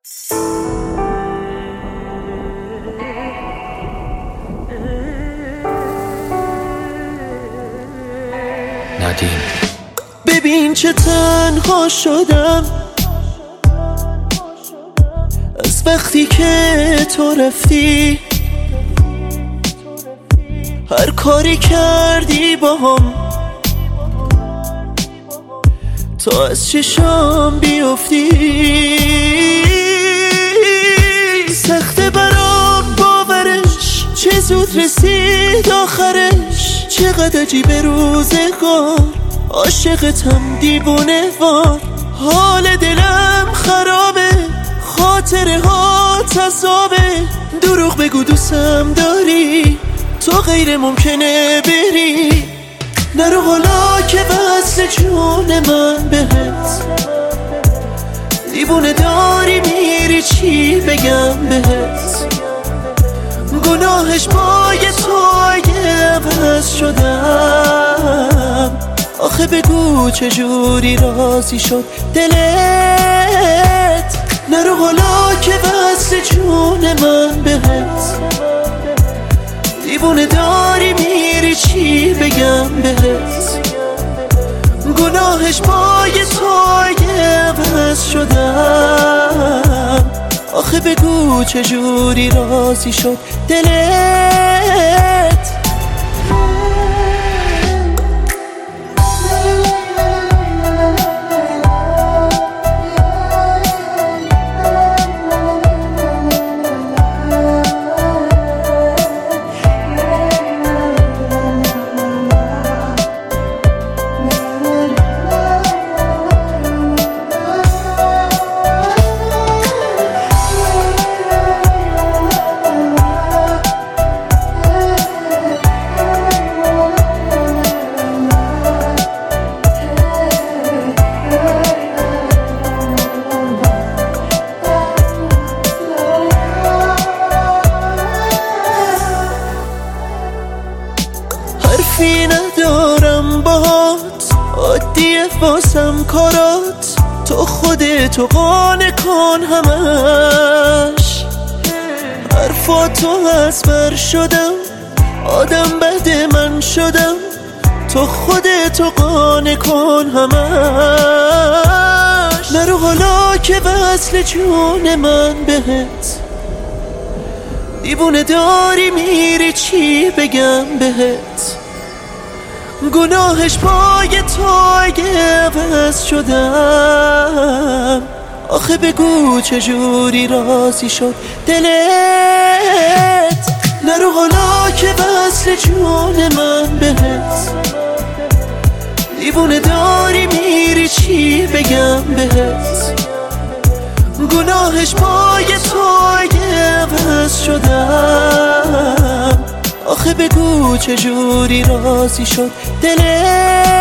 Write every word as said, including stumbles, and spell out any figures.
ندیم. ببین چه تنها شدم از وقتی که تو رفتی، هر کاری کردی با هم تا از چشام بیفتی. سخته برام باورش، چه زود رسید آخرش. چقدر عجیب روزگار، عاشقتم دیوونه وار. حال دلم خرابه، خاطره ها عذابه. دروغ بگو دوستم داری، تو غیر ممکنه بری. نرو حالا که وصل جون من بهت. دیوونه داری میری، چی بگم بهت. گناهش پای تو اگه عوض شدم. آخه بگو چجوری راضی شد دلت. نرو حالا که وصل جون من بهت. دیوونه داری میری، چی بگم بهت. گناهش پای تو اگه عوض شدم. آخه بگو چجوری راضی شد دلت. حرفی ندارم باهات، عادیه واسم کارات. تو خودتو قانع کن همش. حرفاتو از بر شدم، آدم بد من شدم. تو خودتو قانع کن همش. نرو حالا که وصل جون من بهت. دیوونه داری میری، چی بگم بهت. گناهش پای تو اگه عوض شدم. آخه بگو چجوری راضی شد دلت. نرو حالا که وصل جون من بهت. دیوونه داری میری، چی بگم بهت. گناهش پای تو اگه عوض شدم. آخه بگو چجوری راضی شد دلت.